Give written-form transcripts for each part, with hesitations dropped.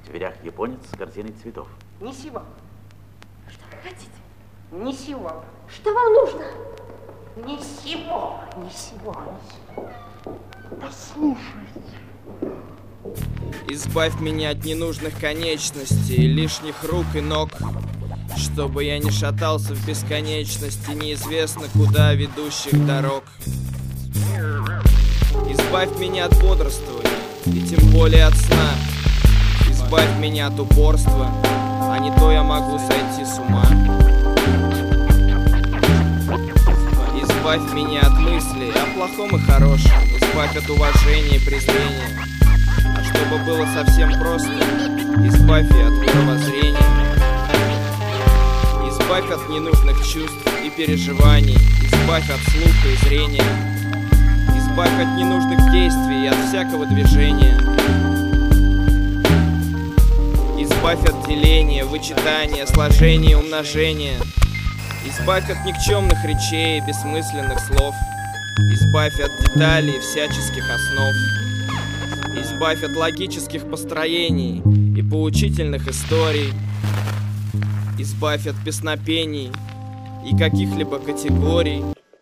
В дверях японец с корзиной цветов. Нисима. Что вы хотите? Нисима. Что вам нужно? Нисима. Нисима. Послушайте. Избавь меня от ненужных конечностей, лишних рук и ног, чтобы я не шатался в бесконечности неизвестно куда ведущих дорог. Избавь меня от бодрствования, и тем более от сна. Избавь меня от упорства, а не то я могу сойти с ума. Избавь меня от мыслей о плохом и хорошем, избавь от уважения и презрения. А чтобы было совсем просто, избавь и от мировоззрения. Избавь от ненужных чувств и переживаний, избавь от слуха и зрения. Избавь от ненужных действий и от всякого движения. Избавь от деления, вычитания, сложения и умножения. Избавь от никчемных речей и бессмысленных слов. Избавь от деталей и всяческих основ. Избавь от логических построений и поучительных историй. Избавь от песнопений и каких-либо категорий.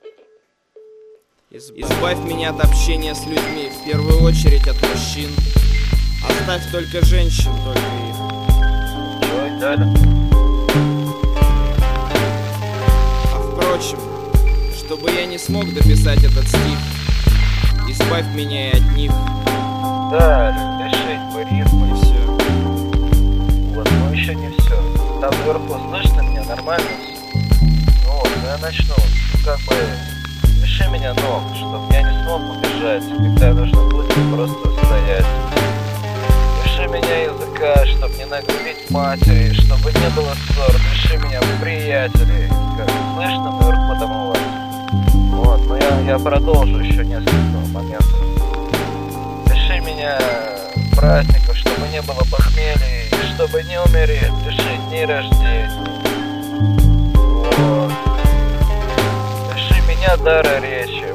Избавь меня от общения с людьми, в первую очередь от мужчин. Оставь только женщин, только их. А впрочем, чтобы я не смог дописать этот стих, избавь меня и от них. Да, решить бы рифмы. И все. Вот, но еще не все. Там вверху слышно меня нормально? Ну вот, я начну. Как бы реши меня ног, чтобы я не смог убежать, когда нужно будет просто стоять. Реши меня языка, чтобы не нагрубить матери, чтобы не было ссор. Реши меня приятелей. Как слышно наверху там у вас? Вот, но я продолжу еще несколько моментов. Реши меня праздников, чтобы не было похмелий, чтобы не умереть, реши дней рождения. Вот. Реши меня дара речи.